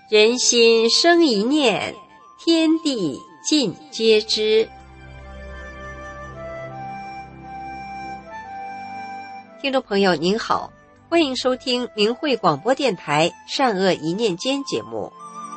人心生一念，天地尽皆知。听众朋友您好，欢迎收听明慧广播电台善恶一念间节目。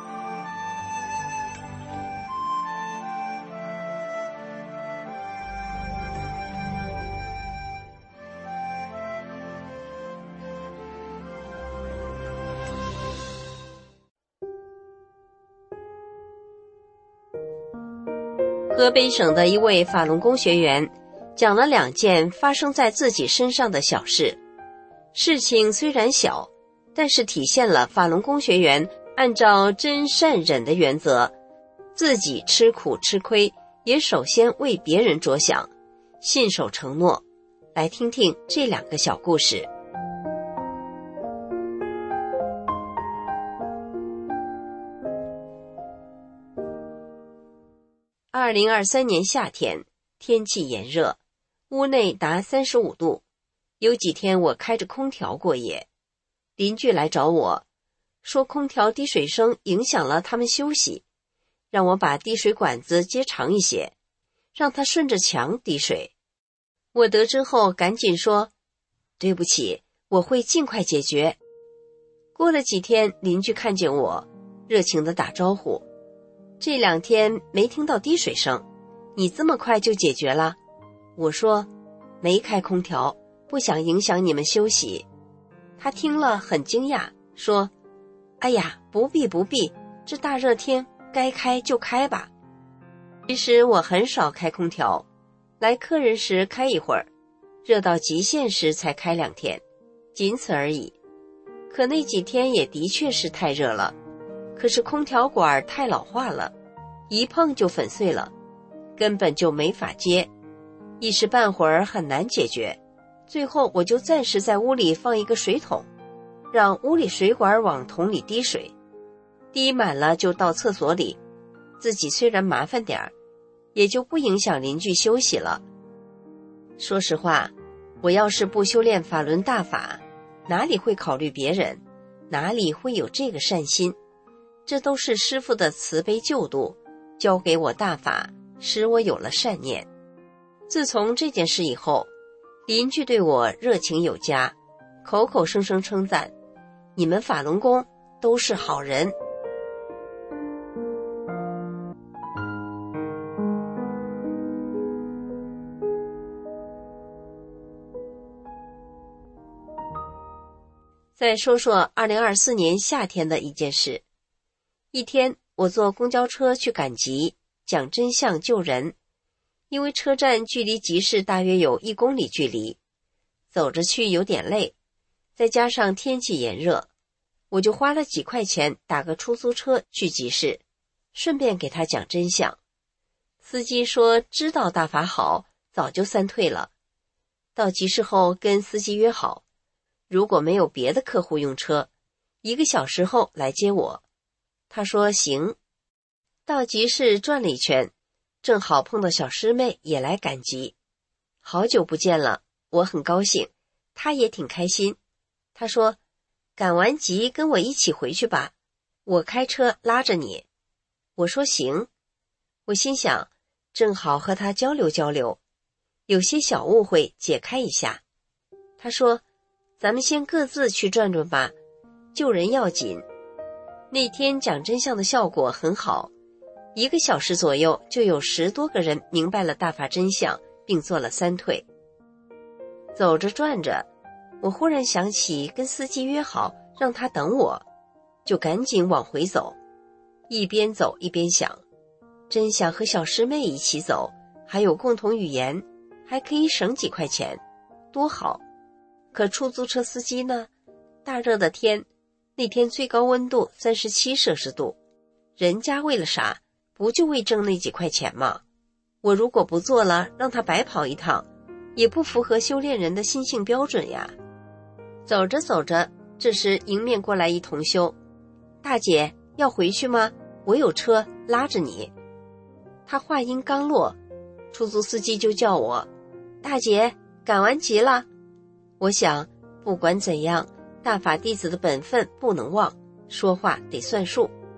河北省的一位法轮功学员讲了2件发生在自己身上的小事，事情虽然小，但是体现了法轮功学员按照真善忍的原则，自己吃苦吃亏，也首先为别人着想，信守承诺。来听听这2个小故事。2023年夏天，天气炎热，屋内达35度。有几天我开着空调过夜，邻居来找我，说空调滴水声影响了他们休息，让我把滴水管子接长一些，让它顺着墙滴水。我得知后赶紧说，对不起，我会尽快解决。过了几天，邻居看见我，热情地打招呼，这2天没听到滴水声，你这么快就解决了？我说，没开空调，不想影响你们休息。他听了很惊讶，说，哎呀，不必，这大热天该开就开吧。其实我很少开空调，来客人时开一会儿，热到极限时才开2天，仅此而已。可那几天也的确是太热了，可是空调管太老化了，一碰就粉碎了，根本就没法接，一时半会儿很难解决。最后我就暂时在屋里放一个水桶，让屋里水管往桶里滴水，滴满了就到厕所里，自己虽然麻烦点儿，也就不影响邻居休息了。说实话，我要是不修炼法轮大法，哪里会考虑别人，哪里会有这个善心？这都是师父的慈悲救度，教给我大法，使我有了善念。自从这件事以后，邻居对我热情有加，口口声声称赞，你们法轮功都是好人。再说说2024年夏天的一件事。一天，我坐公交车去赶集，讲真相救人。因为车站距离集市大约有1公里距离，走着去有点累，再加上天气炎热，我就花了几块钱打个出租车去集市，顺便给他讲真相。司机说知道大法好，早就散退了。到集市后跟司机约好，如果没有别的客户用车，1个小时后来接我。他说行。到集市转了一圈，正好碰到小师妹也来赶集，好久不见了，我很高兴，她也挺开心。她说，赶完集跟我一起回去吧，我开车拉着你。我说行。我心想，正好和她交流交流，有些小误会解开一下。她说，咱们先各自去转转吧，救人要紧。那天讲真相的效果很好，1个小时左右就有10多个人明白了大法真相，并做了3退。走着转着，我忽然想起跟司机约好让他等我，就赶紧往回走。一边走一边想，真想和小师妹一起走，还有共同语言，还可以省几块钱，多好。可出租车司机呢？大热的天，那天最高温度37摄氏度，人家为了啥？不就为挣那几块钱吗？我如果不做了，让他白跑一趟，也不符合修炼人的心性标准呀。走着走着，这时迎面过来一同修，大姐要回去吗？我有车拉着你。他话音刚落，出租司机就叫我，大姐赶完集了。我想不管怎样，大法弟子的本分不能忘，说话得算数，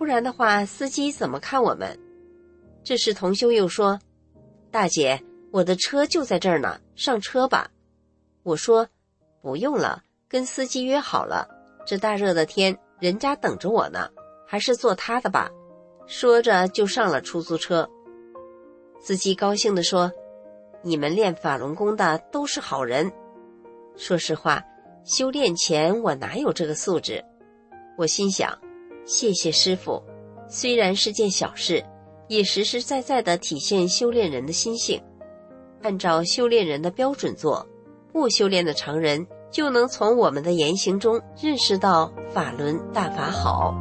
不然的话司机怎么看我们？”这时同修又说：“大姐，我的车就在这儿呢，上车吧。”我说：“不用了，跟司机约好了，这大热的天人家等着我呢，还是坐他的吧。”说着就上了出租车。司机高兴地说：“你们练法轮功的都是好人。”说实话，修炼前我哪有这个素质？我心想，谢谢师父，虽然是件小事，也实实在在地体现修炼人的心性。按照修炼人的标准做，不修炼的常人就能从我们的言行中认识到法轮大法好。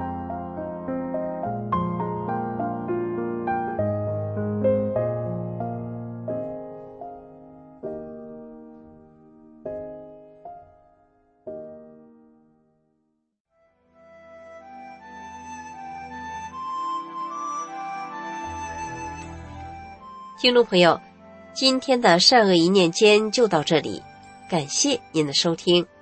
听众朋友，今天的善恶一念间就到这里，感谢您的收听。